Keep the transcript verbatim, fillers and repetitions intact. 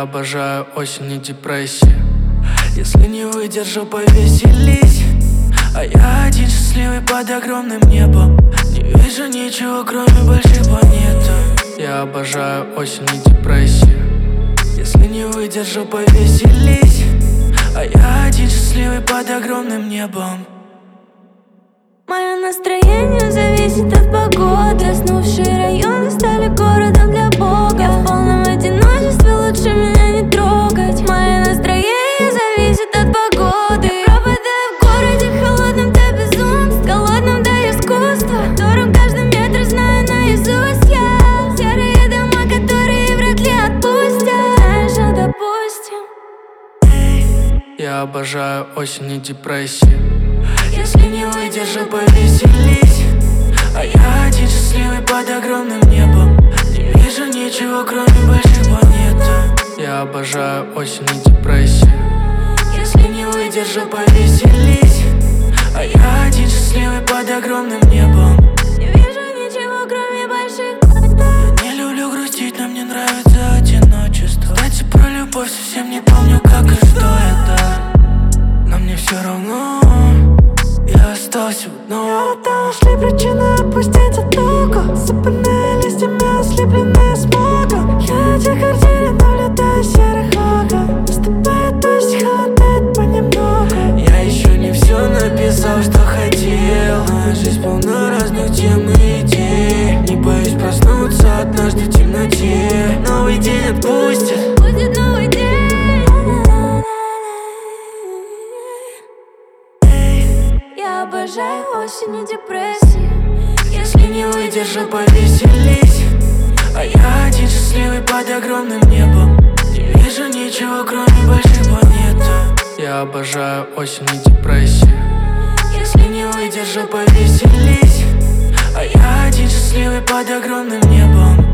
Я обожаю осень и депрессии. Если не выдержу, повеселись. А я один счастливый под огромным небом. Не вижу ничего, кроме большой планеты. Я обожаю осень и депрессии. Если не выдержу, повеселись. А я один счастливый под огромным небом. Мое настроение зависит от погоды. Проснувшие районы стали городом для Бога. Я в полном одиночестве, лучше меня не трогать. Мое настроение зависит от погоды. Я пропадаю в городе холодном до безумств, голодным до искусства, в котором каждый метр знаю наизусть я. Серые дома, которые вряд ли отпустят. Знаешь, ну допустим. Я обожаю осень и депрессии. Если не выдержу, повеселись. А я один счастливый под огромным небом. Не вижу ничего, кроме большой планеты. Я обожаю осень и депрессии. Если не выдержу, повеселись. А я один счастливый под огромным небом. Не вижу ничего, кроме больших планет. Я не люблю грустить, но мне нравится одиночество. Кстати, про любовь совсем не помню, как и что это. Но мне все равно. Я остался одного. Я нашли причины опустить оттоку. Сыпанные листьями, ослепленные смогом. Я эти картины наблюдаю серых окон. Наступает дождь, холодает понемногу. Я еще не все написал, что хотел. Моя жизнь полна разных тем и идей. Не боюсь проснуться однажды в темноте. Новый день отпустит. Будет новый день. Я обожаю осень и депрессии. Если не выдержу, повеселись. А я один счастливый под огромным небом. Не вижу ничего, кроме большой планеты. Я обожаю осень и депрессии. Если не выдержу, повеселись. А я один счастливый под огромным небом.